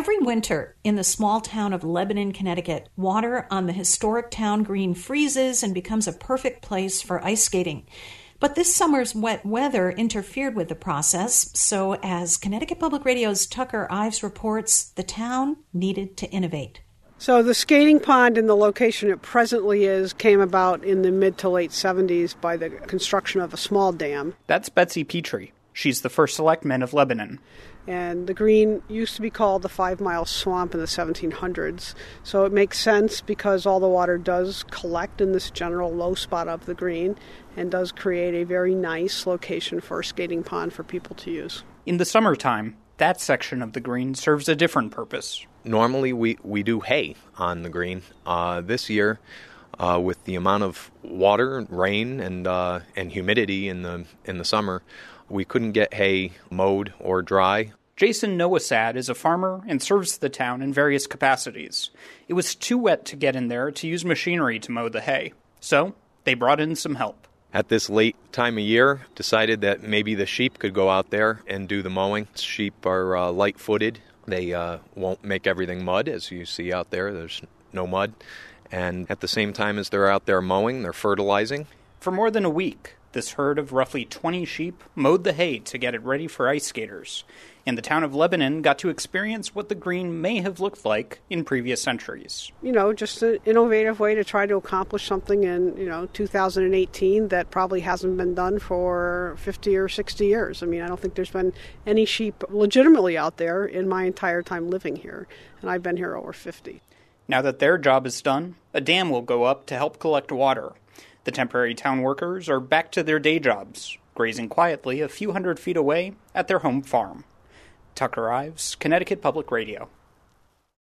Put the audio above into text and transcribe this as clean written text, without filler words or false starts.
Every winter in the small town of Lebanon, Connecticut, water on the historic town green freezes and becomes a perfect place for ice skating. But this summer's wet weather interfered with the process, so as Connecticut Public Radio's Tucker Ives reports, the town needed to innovate. So the skating pond in the location it presently is came about in the mid to late 70s by the construction of a small dam. That's Betsy Petrie. She's the first selectman of Lebanon. And the green used to be called the 5 Mile Swamp in the 1700s. So it makes sense because all the water does collect in this general low spot of the green and does create a very nice location for a skating pond for people to use. In the summertime, that section of the green serves a different purpose. Normally we do hay on the green. This year, with the amount of water, rain, and humidity in the summer, we couldn't get hay mowed or dry. Jason Noasad is a farmer and serves the town in various capacities. It was too wet to get in there to use machinery to mow the hay, so they brought in some help. At this late time of year, decided that maybe the sheep could go out there and do the mowing. Sheep are light-footed. They won't make everything mud, as you see out there. There's no mud. And at the same time as they're out there mowing, they're fertilizing. For more than a week, this herd of roughly 20 sheep mowed the hay to get it ready for ice skaters. And the town of Lebanon got to experience what the green may have looked like in previous centuries. Just an innovative way to try to accomplish something in, 2018 that probably hasn't been done for 50 or 60 years. I don't think there's been any sheep legitimately out there in my entire time living here. And I've been here over 50. Now that their job is done, a dam will go up to help collect water. The temporary town workers are back to their day jobs, grazing quietly a few hundred feet away at their home farm. Tucker Ives, Connecticut Public Radio.